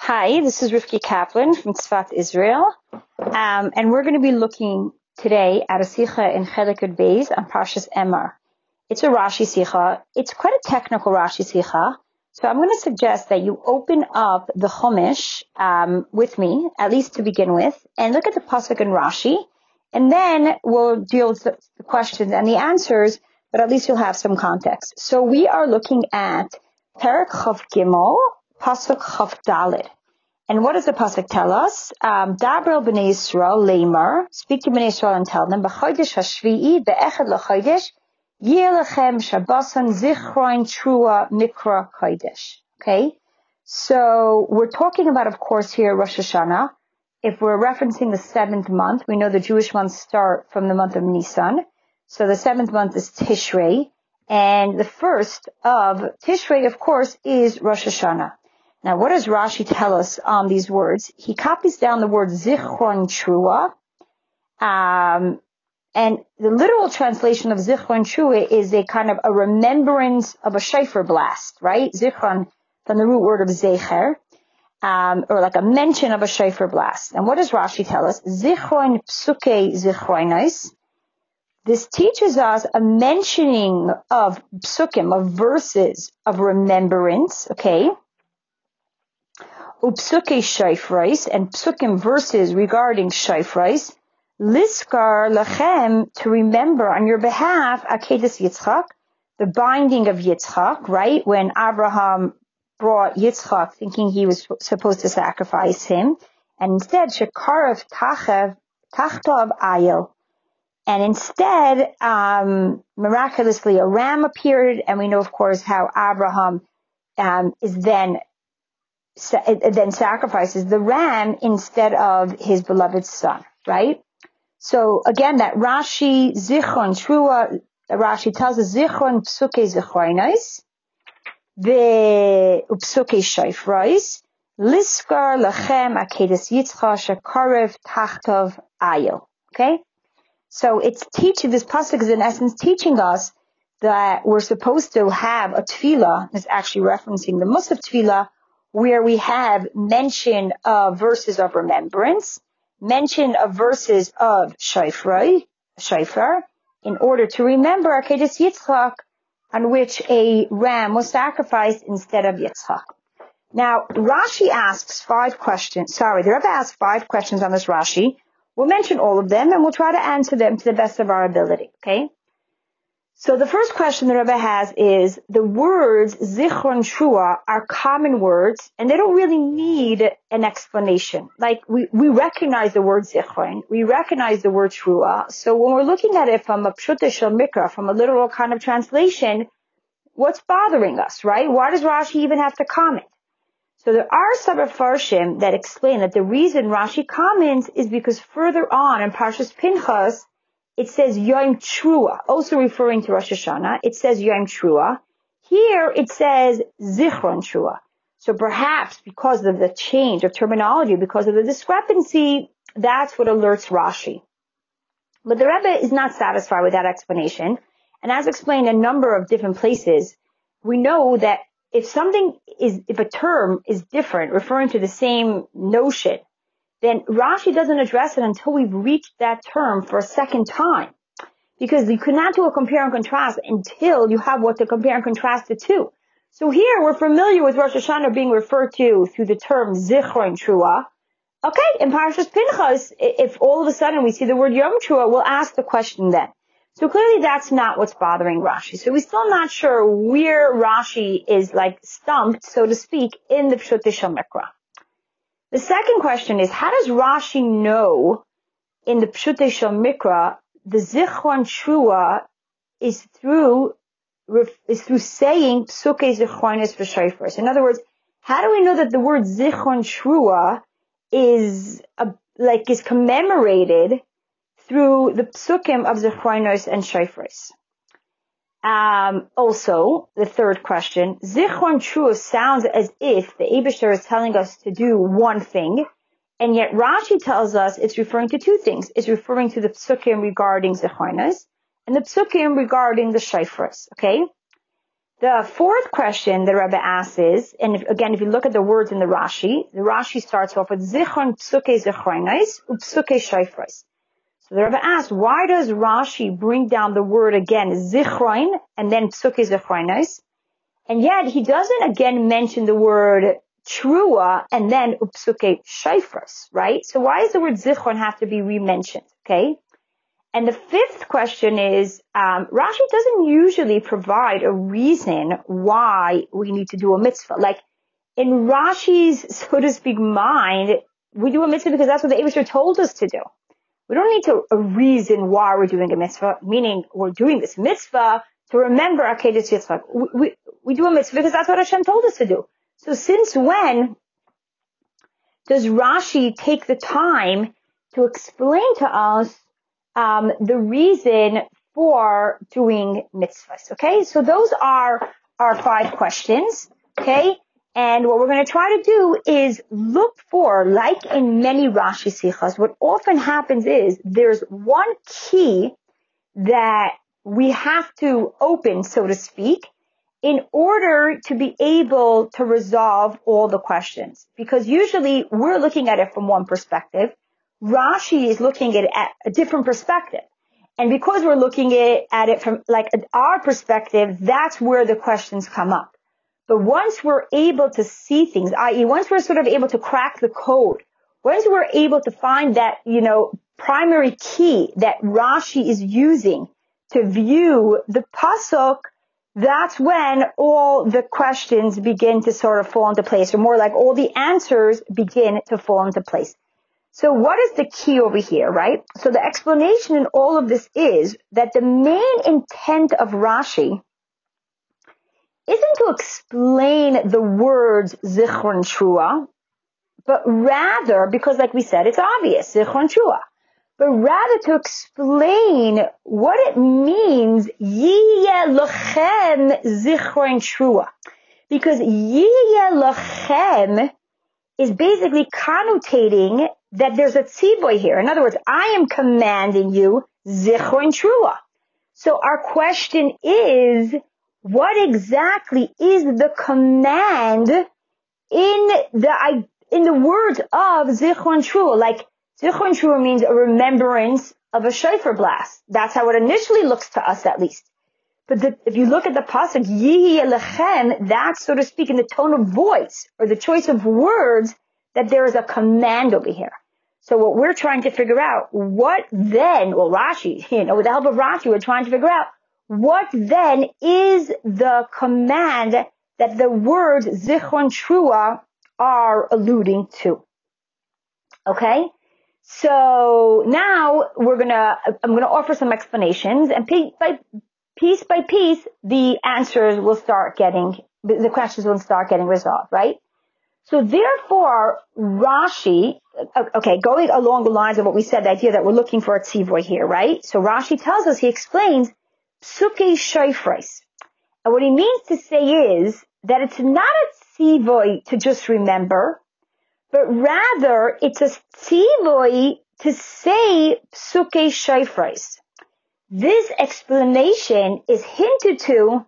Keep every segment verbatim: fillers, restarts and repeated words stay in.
Hi, this is Rivki Kaplan from Tzfat, Israel, um, and we're going to be looking today at a Sikha in Chelik Yud Beis on Parshas Emor. It's a Rashi Sikha. It's quite a technical Rashi Sikha, so I'm going to suggest that you open up the Chumash um, with me, at least to begin with, and look at the pasuk in Rashi, and then we'll deal with the questions and the answers, but at least you'll have some context. So we are looking at Perek Chav Gimel, pasuk Chav Daled. And what does the pasuk tell us? Um, Dabrel b'nei Yisrael leimar, speak to b'nei Yisrael and tell them, b'chodesh hashvi'i be'echad l'chodesh, yeh lechem shabbasan zichron trua mikra chodesh. Okay? So we're talking about, of course, here Rosh Hashanah. If we're referencing the seventh month, we know the Jewish months start from the month of Nisan. So the seventh month is Tishrei. And the first of Tishrei, of course, is Rosh Hashanah. Now, what does Rashi tell us on these words? He copies down the word Zichron Trua, um, and the literal translation of Zichron Trua is a kind of a remembrance of a shofar blast, right? Zichron, from the root word of Zecher, um, or like a mention of a shofar blast. And what does Rashi tell us? Zichron Psuke Zichronos. This teaches us a mentioning of psukim, of verses of remembrance, okay? Upsuke shofros, and psukim verses regarding shofros, liskar lachem, to remember on your behalf, akedas Yitzchak, the binding of Yitzchak, right? When Abraham brought Yitzchak thinking he was supposed to sacrifice him, and instead, shekarev tachav, tachtav ayil. And instead, um, miraculously, a ram appeared, and we know, of course, how Abraham um, is then then sacrifices the ram instead of his beloved son, right? So again, that Rashi, Zichron, Trua, Rashi tells us, Zichron psuke zichronos, the psuke shofros, liskar lachem akedas Yitzchak shekarev tachtov ayil. Okay? So it's teaching, this pasuk is in essence teaching us that we're supposed to have a tefillah, it's actually referencing the Musaf tefillah, where we have mention of verses of remembrance, mention of verses of shofar, shofar, in order to remember Akedas Yitzchak, on which a ram was sacrificed instead of Yitzchak. Now, Rashi asks five questions, sorry, the Rebbe asks five questions on this Rashi. We'll mention all of them, and we'll try to answer them to the best of our ability, okay? So the first question the Rebbe has is, the words Zichron Trua are common words, and they don't really need an explanation. Like, we, we recognize the word Zichron, we recognize the word Trua, so when we're looking at it from a Pshutei Shel Mikra, from a literal kind of translation, what's bothering us, right? Why does Rashi even have to comment? So there are some Mefarshim that explain that the reason Rashi comments is because further on in Parshas Pinchas, it says Yom Trua, also referring to Rosh Hashanah. It says Yom Trua. Here it says Zichron Trua. So perhaps because of the change of terminology, because of the discrepancy, that's what alerts Rashi. But the Rebbe is not satisfied with that explanation. And as explained in a number of different places, we know that if something is, if a term is different, referring to the same notion, then Rashi doesn't address it until we've reached that term for a second time. Because you cannot do a compare and contrast until you have what to compare and contrast it to. So here we're familiar with Rosh Hashanah being referred to through the term Zichron Trua. Okay, in Parashas Pinchas, if all of a sudden we see the word Yom Trua, we'll ask the question then. So clearly that's not what's bothering Rashi. So we're still not sure where Rashi is like stumped, so to speak, in the Pshutei Shel Mikra. The second question is, how does Rashi know in the Pshutei Shel Mikra the Zichron Trua is through is through saying Psuke Zichronos v'Shofros? In other words, how do we know that the word Zichron Trua is a, like is commemorated through the psukim of Zichronos and Shofros? Um, also, the third question, Zichron Trua sounds as if the Eibishter is telling us to do one thing, and yet Rashi tells us it's referring to two things. It's referring to the psukim regarding Zichronos and the psukim regarding the Shofros, okay? The fourth question the Rebbe asks is, and if, again, if you look at the words in the Rashi, the Rashi starts off with Zichron Psuke Zichronos Upsuke Shofros. So the Rebbe asks, why does Rashi bring down the word again, Zichron, and then Psuke Zichronos? And yet he doesn't again mention the word Trua and then Upsuke Shofros, right? So why does the word Zichron have to be re-mentioned, okay? And the fifth question is, um, Rashi doesn't usually provide a reason why we need to do a mitzvah. Like, in Rashi's, so to speak, mind, we do a mitzvah because that's what the Eibusher told us to do. We don't need to, a reason why we're doing a mitzvah, meaning we're doing this mitzvah to remember Akedah Yitzchak. We, we, we do a mitzvah because that's what Hashem told us to do. So since when does Rashi take the time to explain to us Um, the reason for doing mitzvahs, okay? So those are our five questions, okay? And what we're going to try to do is look for, like in many Rashi Sichas, what often happens is there's one key that we have to open, so to speak, in order to be able to resolve all the questions. Because usually we're looking at it from one perspective. Rashi is looking at it at a different perspective. And because we're looking at it from like our perspective, that's where the questions come up. But once we're able to see things, that is once we're sort of able to crack the code, once we're able to find that, you know, primary key that Rashi is using to view the pasuk, that's when all the questions begin to sort of fall into place, or more like all the answers begin to fall into place. So what is the key over here, right? So the explanation in all of this is that the main intent of Rashi isn't to explain the words Zichron Trua, but rather, because like we said, it's obvious, Zichron Trua, but rather to explain what it means, Yiyeh Lochem Zichron Trua. Because Yiyeh Lochem is basically connotating that there's a tzivoy here. In other words, I am commanding you Zichron Trua. So our question is, what exactly is the command in the in the words of Zichron Trua? Like, Zichron Trua means a remembrance of a shofar blast. That's how it initially looks to us, at least. But the, if you look at the pasuk, Yihye Lechem, that's, so to speak, in the tone of voice, or the choice of words, that there is a command over here. So what we're trying to figure out, what then, well, Rashi, you know, with the help of Rashi, we're trying to figure out, what then is the command that the words Zichron Trua are alluding to? Okay? So now we're gonna, I'm gonna offer some explanations, and piece by piece, by piece the answers will start getting, the questions will start getting resolved, right? So therefore, Rashi, okay, going along the lines of what we said, the idea that we're looking for a tzivoy here, right? So Rashi tells us, he explains, Psuke Shofros. And what he means to say is that it's not a tzivoy to just remember, but rather it's a tzivoy to say Psuke Shofros. This explanation is hinted to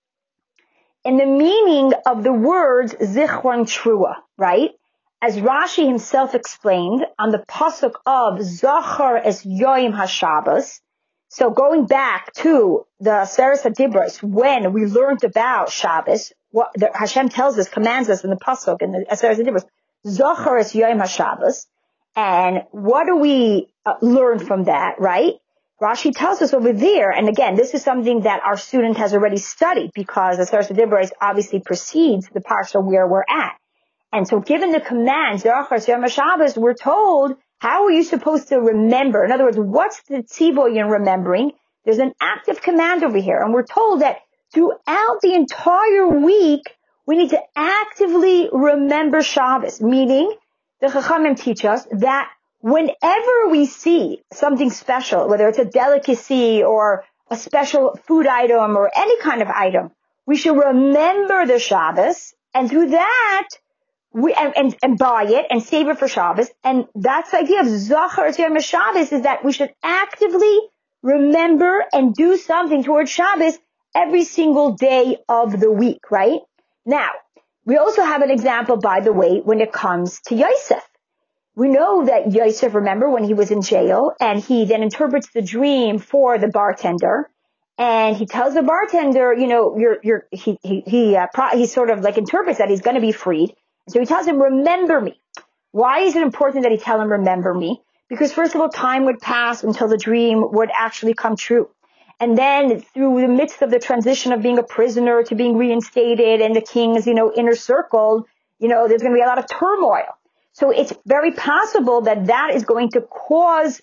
in the meaning of the words Zichron Trua, right? As Rashi himself explained on the pasuk of Zachar es Yom HaShabbos. So going back to the Aseret HaDibros, when we learned about Shabbos, what the, Hashem tells us, commands us in the pasuk in the Aseret HaDibros, Zachar es Yom HaShabbos. And what do we uh, learn from that, right? Rashi tells us over there, and again, this is something that our student has already studied, because the Aseret HaDibros obviously precedes the parsha where we're at. And so given the command, Zachar Yom HaShabbos, we're told, how are you supposed to remember? In other words, what's the tzivoy in remembering? There's an active command over here, and we're told that throughout the entire week, we need to actively remember Shabbos, meaning the Chachamim teach us that whenever we see something special, whether it's a delicacy or a special food item or any kind of item, we should remember the Shabbos, and through that, we, and, and, and buy it and save it for Shabbos. And that's the idea of Zachar Yom Shabbos, is that we should actively remember and do something towards Shabbos every single day of the week, right? Now, we also have an example, by the way, when it comes to Yosef. We know that Yosef, remember, when he was in jail, and he then interprets the dream for the bartender, and he tells the bartender, you know, you're, you're, he, he, he, uh, pro- he sort of like interprets that he's going to be freed. So he tells him, remember me. Why is it important that he tell him, remember me? Because first of all, time would pass until the dream would actually come true. And then through the midst of the transition of being a prisoner to being reinstated and the king's, you know, inner circle, you know, there's going to be a lot of turmoil. So it's very possible that that is going to cause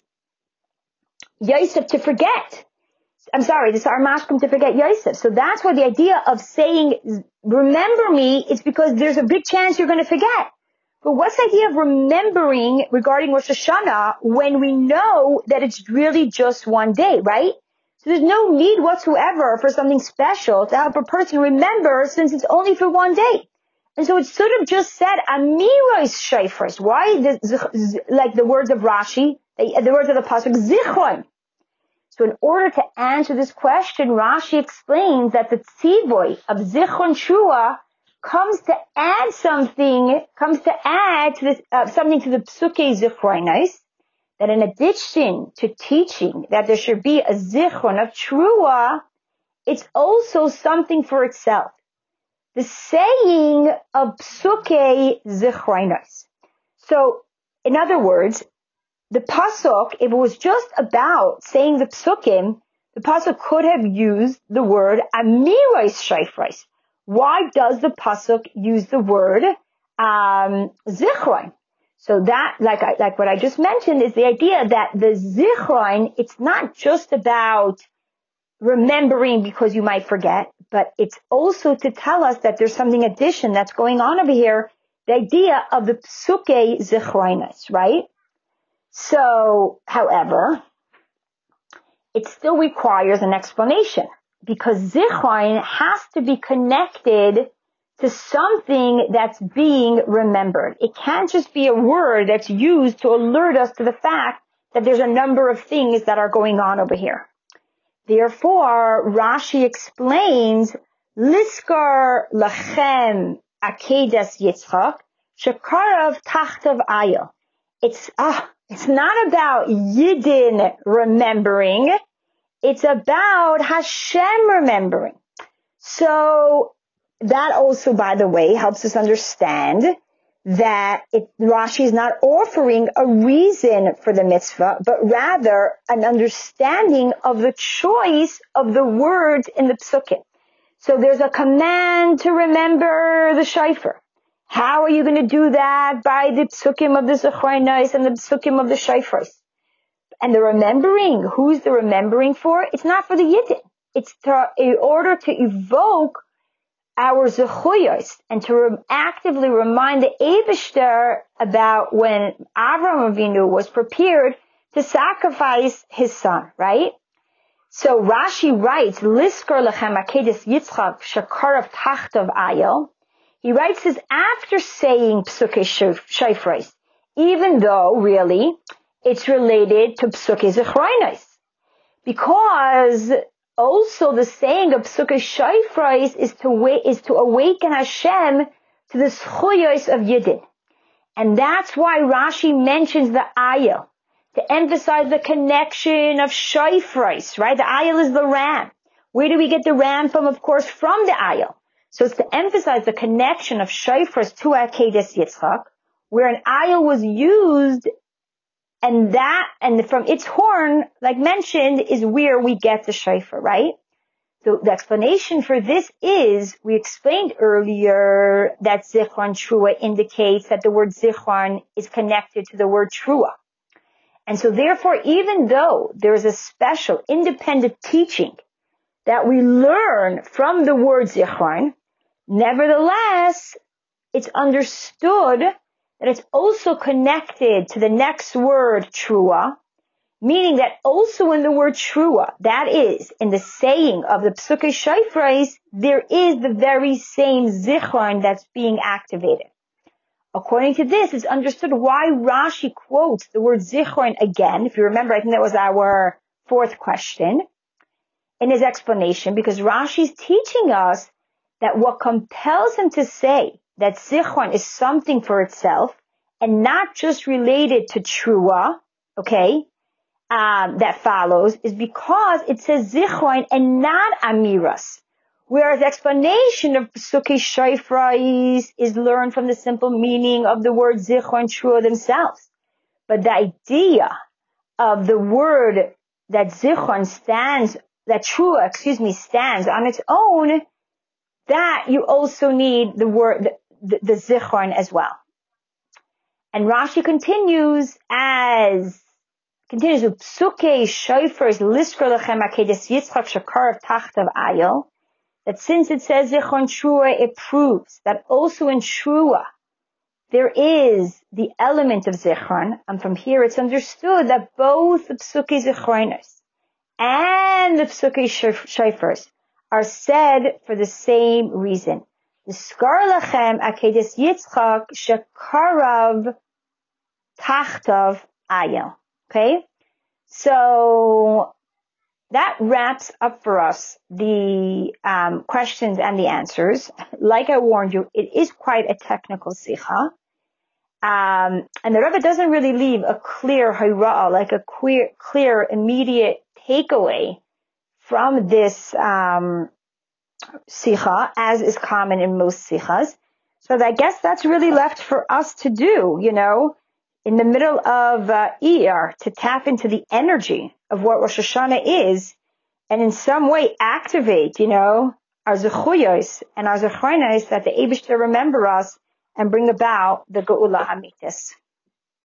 Yosef to forget. I'm sorry, this Armashkim to forget Yosef. So that's why the idea of saying, remember me, is because there's a big chance you're going to forget. But what's the idea of remembering regarding Rosh Hashanah when we know that it's really just one day, right? So there's no need whatsoever for something special to help a person remember since it's only for one day. And so it's sort of just said, Amiros Shayfres. Why? The, like the words of Rashi, the, the words of the Pasuk, Zichron. So in order to answer this question, Rashi explains that the tzivoy of Zichron Shua comes to add something, comes to add to this, uh, something to the Psukei Zichronos, that in addition to teaching that there should be a Zichron of Trua, it's also something for itself. The saying of Psukei Zichronos. So, in other words, the Pasuk, if it was just about saying the Psukim, the Pasuk could have used the word Amiros Shayfres. Why does the Pasuk use the word um, Zichron? So that, like I, like what I just mentioned, is the idea that the Zichron, it's not just about remembering because you might forget, but it's also to tell us that there's something addition that's going on over here, the idea of the Psukei Zichronos, right? So, however, it still requires an explanation because Zichron has to be connected to something that's being remembered. It can't just be a word that's used to alert us to the fact that there's a number of things that are going on over here. Therefore, Rashi explains, Liskar lachem akedas Yitzchak, shekarav tachtav ayil. It's, ah, it's not about Yidden remembering. It's about Hashem remembering. So that also, by the way, helps us understand that it, Rashi is not offering a reason for the mitzvah, but rather an understanding of the choice of the words in the psukim. So there's a command to remember the shofar. How are you going to do that? By the psukim of the Zichronos and the psukim of the shofars. And the remembering, who's the remembering for? It's not for the Yidden. It's to, in order to evoke our zechuyos and to re- actively remind the Eibishter about when Avraham Avinu was prepared to sacrifice his son, right? So Rashi writes, Liskar lechem akedas Yitzchak shekarav tachtav ayil. He writes this after saying Psukei Shofros, even though really it's related to Psukei Zichronos, because also the saying of Psukei Shofros is to wa- is to awaken Hashem to the zechuyos of Yidden. And that's why Rashi mentions the ayil, to emphasize the connection of Shofros, right? The ayil is the ram. Where do we get the ram from? Of course, from the ayil. So it's to emphasize the connection of Shofros to Akedas Yitzchak, where an ayil was used, and that, and from its horn, like mentioned, is where we get the shofar, right? So the explanation for this is, we explained earlier that Zichron Trua indicates that the word Zichron is connected to the word Trua. And so therefore, even though there is a special independent teaching that we learn from the word Zichron, nevertheless, it's understood that it's also connected to the next word, Trua, meaning that also in the word Trua, that is, in the saying of the Psukei Shofros, there is the very same Zichron that's being activated. According to this, it's understood why Rashi quotes the word Zichron again. If you remember, I think that was our fourth question. in his explanation, because Rashi's teaching us that what compels him to say that Zichron is something for itself and not just related to Trua, okay, um, that follows, is because it says Zichron and not Amiras. Whereas the explanation of Pesukei Shofrais is learned from the simple meaning of the word Zichron and Trua themselves. But the idea of the word that Zichron stands, that Trua, excuse me, stands on its own, that you also need the word, the, the, the Zichron as well. And Rashi continues as, continues with Pesukei Shofars Liskar Lechem Akedes Yitzchak Shakarav Tachtav Ayel, that since it says Zichron Trua, it proves that also in Trua, there is the element of Zichron, and from here it's understood that both the Pesukei Zichronos and the Pesukei Shofars are said for the same reason. Niskar Lachem Akedes Yitzchak Shekarav Tachtav Ayel. Okay? So that wraps up for us the um, questions and the answers. Like I warned you, it is quite a technical sicha. Um, and the Rebbe doesn't really leave a clear hira'ah, like a clear, clear, immediate takeaway from this um, sicha, as is common in most sichas. So I guess that's really left for us to do, you know, in the middle of uh, Iyar, to tap into the energy of what Rosh Hashanah is, and in some way activate, you know, our zechuyos and our zechronos, that the Eibishter remember us and bring about the Geula Hamitis.